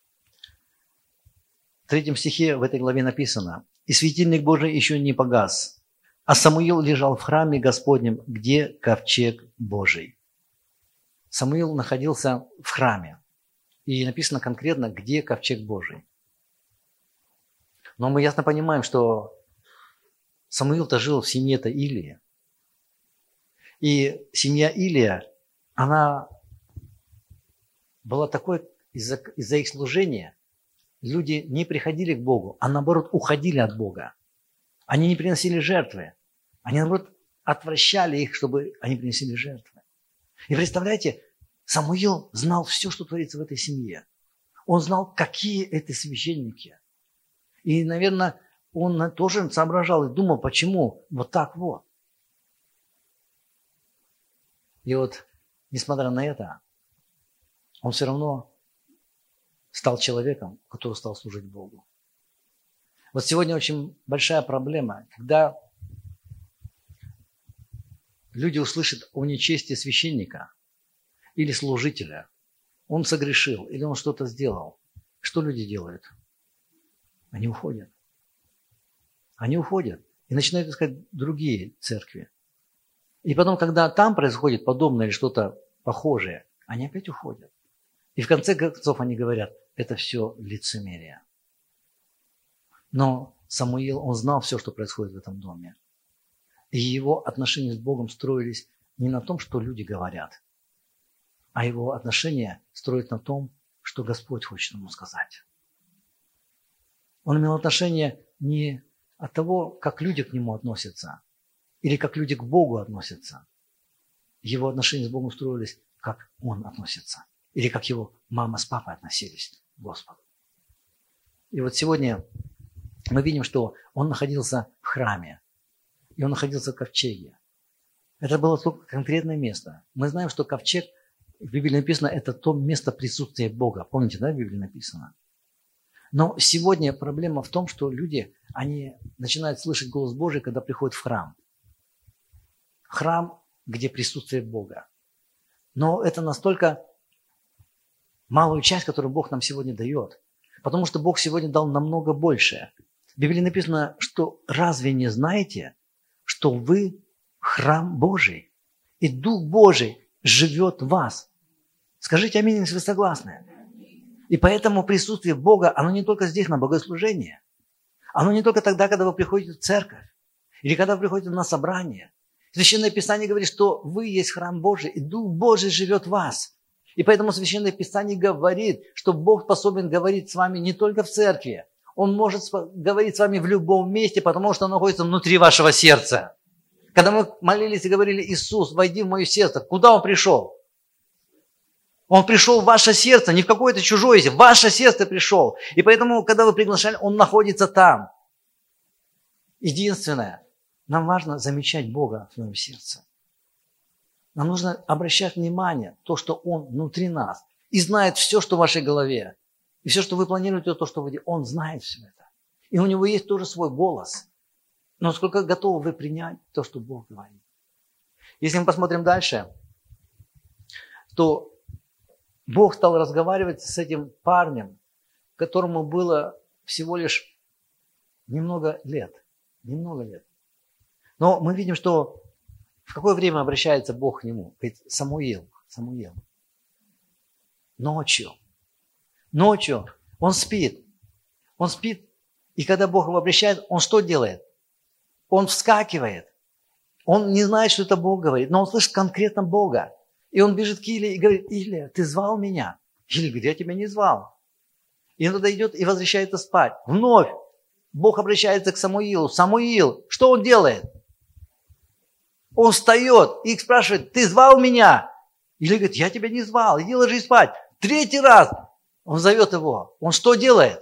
В третьем стихе в этой главе написано: «И светильник Божий еще не погас, а Самуил лежал в храме Господнем, где ковчег Божий». Самуил находился в храме. И написано конкретно, где ковчег Божий. Но мы ясно понимаем, что Самуил-то жил в семье-то Илии. И семья Илия, она была такой, из-за, из-за их служения люди не приходили к Богу, а наоборот уходили от Бога. Они не приносили жертвы. Они, наоборот, отвращали их, чтобы они приносили жертвы. И представляете, Самуил знал все, что творится в этой семье. Он знал, какие это священники. И, наверное, он тоже соображал и думал, почему вот так вот. И вот, несмотря на это, он все равно стал человеком, который стал служить Богу. Вот сегодня очень большая проблема, когда люди услышат о нечестии священника или служителя. Он согрешил или он что-то сделал. Что люди делают? Они уходят. Они уходят и начинают искать другие церкви. И потом, когда там происходит подобное или что-то похожее, они опять уходят. И в конце концов они говорят, это все лицемерие. Но Самуил, он знал все, что происходит в этом доме. И его отношения с Богом строились не на том, что люди говорят, а его отношения строят на том, что Господь хочет ему сказать. Он имел отношение не от того, как люди к нему относятся, или как люди к Богу относятся. Его отношения с Богом строились, как он относится, или как его мама с папой относились к Господу. И вот сегодня мы видим, что он находился в храме, и он находился в ковчеге. Это было только конкретное место. Мы знаем, что ковчег, в Библии написано, это то место присутствия Бога. Помните, да, в Библии написано? Но сегодня проблема в том, что люди, они начинают слышать голос Божий, когда приходят в храм. Храм, где присутствие Бога. Но это настолько малую часть, которую Бог нам сегодня дает. Потому что Бог сегодня дал намного больше. В Библии написано, что разве не знаете, что вы храм Божий, и Дух Божий живет в вас? Скажите аминь, если вы согласны. И поэтому присутствие Бога, оно не только здесь на богослужении. Оно не только тогда, когда вы приходите в церковь, или когда вы приходите на собрание. Священное Писание говорит, что вы есть храм Божий, и Дух Божий живет в вас. И поэтому Священное Писание говорит, что Бог способен говорить с вами не только в церкви. Он может говорить с вами в любом месте, потому что Он находится внутри вашего сердца. Когда мы молились и говорили, Иисус, войди в мое сердце, куда Он пришел? Он пришел в ваше сердце, не в какое-то чужое, в ваше сердце пришел. И поэтому, когда вы приглашали, Он находится там. Единственное, нам важно замечать Бога в своем сердце. Нам нужно обращать внимание на то, что Он внутри нас. И знает все, что в вашей голове. И все, что вы планируете, то, что вы делаете, Он знает все это. И у Него есть тоже свой голос. Но сколько готовы вы принять то, что Бог говорит. Если мы посмотрим дальше, то Бог стал разговаривать с этим парнем, которому было всего лишь немного лет. Немного лет. Но мы видим, что в какое время обращается Бог к нему? Говорит, Самуил, Самуил. Ночью. Ночью он спит. Он спит. И когда Бог его обращает, он что делает? Он вскакивает. Он не знает, что это Бог говорит, но он слышит конкретно Бога. И он бежит к Илии и говорит, Илия, ты звал меня? Илия говорит, я тебя не звал. И он туда идет и возвращается спать. Вновь Бог обращается к Самуилу. Самуил, что он делает? Он встает и спрашивает, ты звал меня? Илия говорит, я тебя не звал, иди ложись спать. Третий раз он зовет его. Он что делает?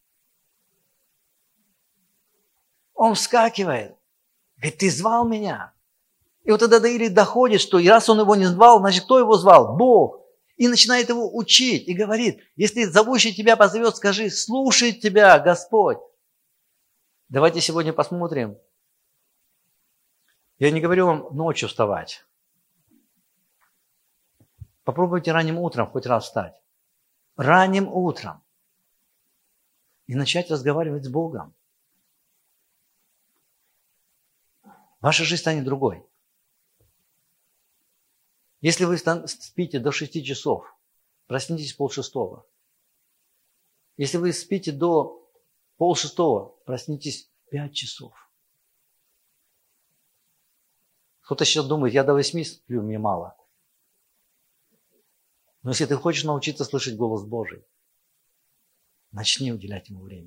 Он вскакивает. Говорит, ты звал меня? И вот тогда до Илии доходит, что и раз он его не звал, значит, кто его звал? Бог. И начинает его учить. И говорит, если зовущий тебя позовет, скажи, слушает тебя Господь. Давайте сегодня посмотрим. Я не говорю вам ночью вставать. Попробуйте ранним утром хоть раз встать. Ранним утром. И начать разговаривать с Богом. Ваша жизнь станет другой. Если вы спите до шести часов, проснитесь полшестого. Если вы спите до полшестого, проснитесь в пять часов. Кто-то сейчас думает, я до восьми сплю, мне мало. Но если ты хочешь научиться слышать голос Божий, начни уделять ему время.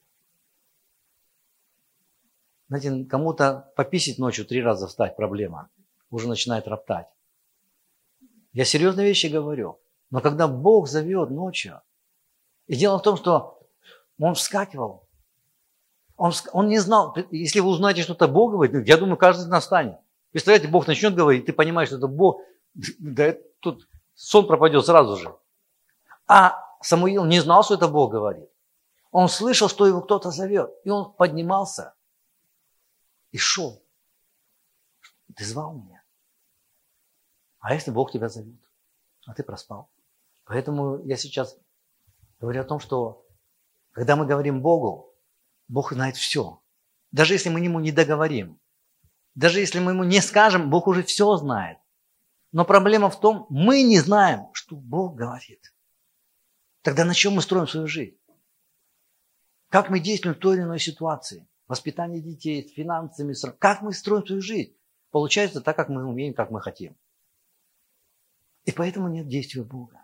Знаете, кому-то пописить ночью три раза встать проблема. Уже начинает роптать. Я серьезные вещи говорю. Но когда Бог зовет ночью, и дело в том, что он вскакивал, он, он не знал, если вы узнаете, что это Бог говорит, я думаю, каждый из нас встанет. Представляете, Бог начнет говорить, ты понимаешь, что это Бог, да тут сон пропадет сразу же. А Самуил не знал, что это Бог говорит. Он слышал, что его кто-то зовет. И он поднимался и шел. Ты звал меня. А если Бог тебя зовет, а ты проспал? Поэтому я сейчас говорю о том, что когда мы говорим Богу, Бог знает все. Даже если мы ему не договорим, даже если мы ему не скажем, Бог уже все знает. Но проблема в том, мы не знаем, что Бог говорит. Тогда на чем мы строим свою жизнь? Как мы действуем в той или иной ситуации? Воспитание детей, с финансами. Как мы строим свою жизнь? Получается так, как мы умеем, как мы хотим. И поэтому нет действия Бога.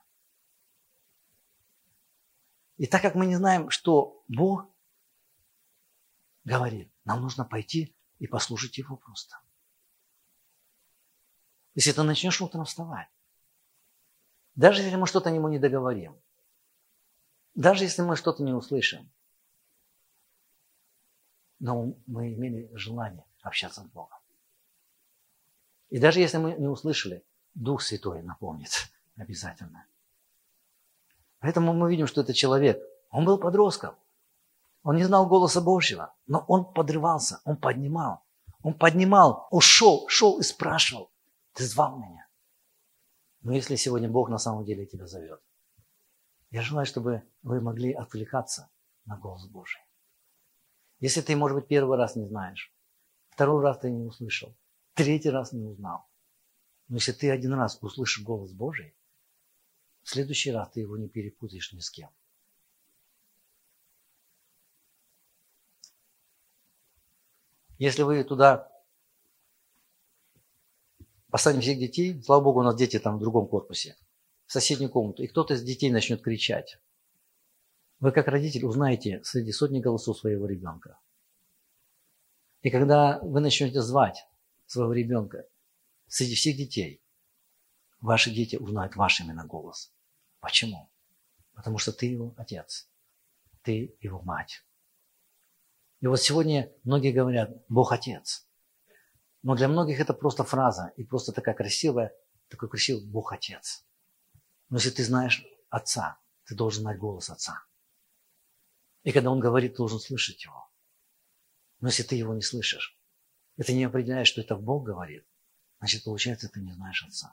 И так как мы не знаем, что Бог говорит, нам нужно пойти и послушать Его просто. Если ты начнешь утром вставать, даже если мы что-то ему не договорим, даже если мы что-то не услышим, но мы имели желание общаться с Богом. И даже если мы не услышали, Дух Святой напомнит обязательно. Поэтому мы видим, что этот человек, он был подростком. Он не знал голоса Божьего, но он подрывался, он поднимал. Он поднимал, ушел, шел и спрашивал, ты звал меня? Но если сегодня Бог на самом деле тебя зовет, я желаю, чтобы вы могли отвлекаться на голос Божий. Если ты, может быть, первый раз не знаешь, второй раз ты не услышал, третий раз не узнал. Но если ты один раз услышишь голос Божий, в следующий раз ты его не перепутаешь ни с кем. Если вы туда посадим всех детей, слава Богу, у нас дети там в другом корпусе, в соседнюю комнату, и кто-то из детей начнет кричать, вы как родитель узнаете среди сотни голосов своего ребенка. И когда вы начнете звать своего ребенка среди всех детей, ваши дети узнают ваш именно голос. Почему? Потому что ты его отец, ты его мать. И вот сегодня многие говорят, Бог Отец. Но для многих это просто фраза и просто такая красивая, такой красивый Бог Отец. Но если ты знаешь Отца, ты должен знать голос Отца. И когда Он говорит, ты должен слышать Его. Но если ты Его не слышишь, и ты не определяешь, что это Бог говорит, значит, получается, ты не знаешь Отца.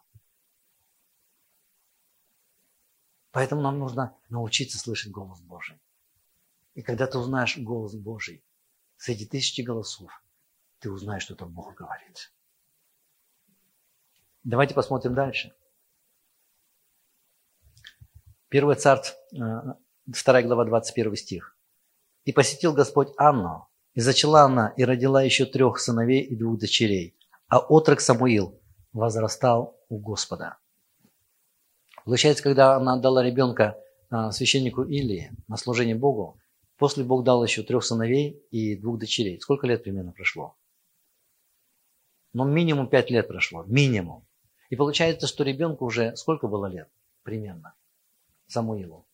Поэтому нам нужно научиться слышать голос Божий. И когда ты узнаешь голос Божий, среди тысячи голосов, ты узнаешь, что это Бог говорит. Давайте посмотрим дальше. Первое Царств, вторая глава, двадцать первый стих. «И посетил Господь Анну, и зачала она, и родила еще трех сыновей и двух дочерей, а отрок Самуил возрастал у Господа». Получается, когда она отдала ребенка священнику Илии на служение Богу, после Бог дал еще трех сыновей и двух дочерей. Сколько лет примерно прошло? Ну, минимум пять лет прошло. Минимум. И получается, что ребенку уже сколько было лет? Примерно. Самуилу.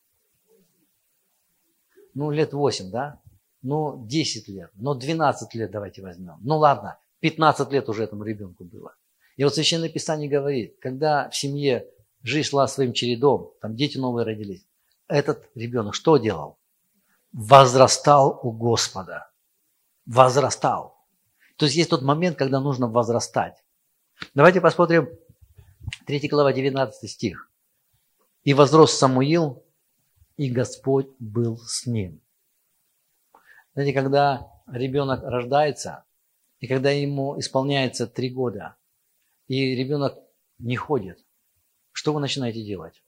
Ну, лет восемь, да? Ну, десять лет. Ну, двенадцать лет давайте возьмем. Ну, ладно, пятнадцать лет уже этому ребенку было. И вот Священное Писание говорит, когда в семье жизнь шла своим чередом, там дети новые родились, этот ребенок что делал? Возрастал у Господа. Возрастал. То есть есть тот момент, когда нужно возрастать. Давайте посмотрим третья глава, девятнадцатый стих. «И возрос Самуил, и Господь был с ним». Знаете, когда ребенок рождается, и когда ему исполняется три года, и ребенок не ходит, что вы начинаете делать?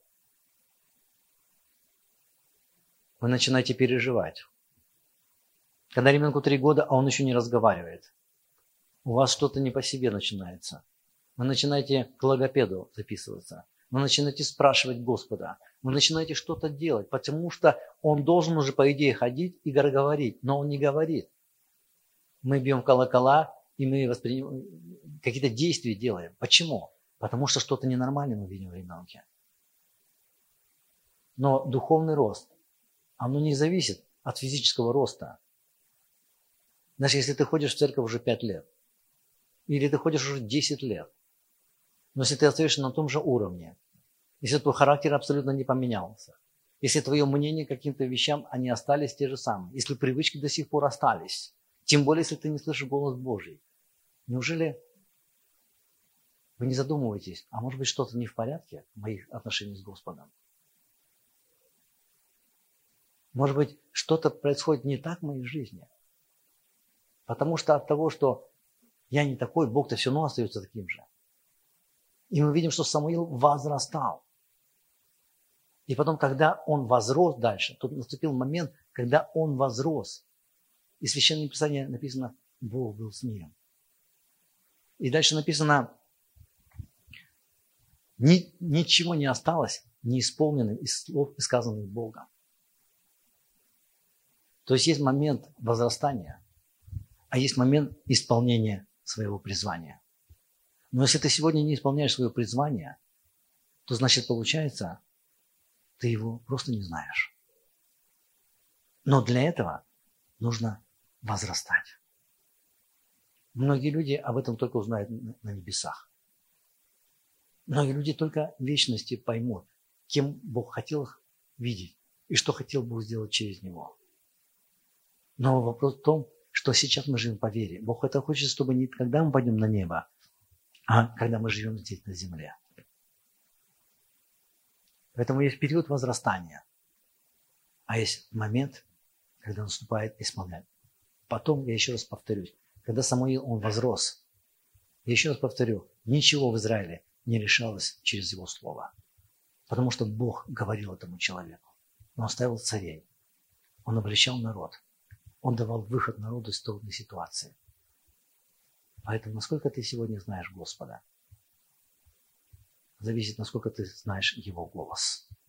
Вы начинаете переживать. Когда ребенку три года, а он еще не разговаривает, у вас что-то не по себе начинается. Вы начинаете к логопеду записываться. Вы начинаете спрашивать Господа. Вы начинаете что-то делать, потому что он должен уже, по идее, ходить и говорить, но он не говорит. Мы бьем колокола, и мы воспринимаем, какие-то действия делаем. Почему? Потому что что-то ненормальное мы видим в ребенке. Но духовный рост, оно не зависит от физического роста. Знаешь, если ты ходишь в церковь уже пять лет, или ты ходишь уже десять лет, но если ты остаешься на том же уровне, если твой характер абсолютно не поменялся, Если твое мнение к каким-то вещам, они остались те же самые. Если привычки до сих пор остались. Тем более, если ты не слышишь голос Божий. Неужели вы не задумываетесь, а может быть что-то не в порядке в моих отношениях с Господом? Может быть, что-то происходит не так в моей жизни. Потому что от того, что я не такой, Бог-то все равно остается таким же. И мы видим, что Самуил возрастал. И потом, когда он возрос дальше, тут наступил момент, когда он возрос. И в Священном Писании написано, Бог был с ним. И дальше написано, ни, ничего не осталось неисполненным из слов, сказанных Богом. То есть есть момент возрастания, а есть момент исполнения своего призвания. Но если ты сегодня не исполняешь свое призвание, то значит получается, ты его просто не знаешь. Но для этого нужно возрастать. Многие люди об этом только узнают на небесах. Многие люди только в вечности поймут, кем Бог хотел их видеть и что хотел Бог сделать через него. Но вопрос в том, что сейчас мы живем по вере. Бог это хочет, чтобы не когда мы пойдем на небо, а когда мы живем здесь на земле. Поэтому есть период возрастания, а есть момент, когда наступает исполнение. Потом, я еще раз повторюсь, когда Самуил, он возрос, я еще раз повторю, ничего в Израиле не решалось через его слово. Потому что Бог говорил этому человеку. Он ставил царей, он обличал народ, он давал выход народу из трудной ситуации. Поэтому, насколько ты сегодня знаешь Господа, зависит, насколько ты знаешь Его голос.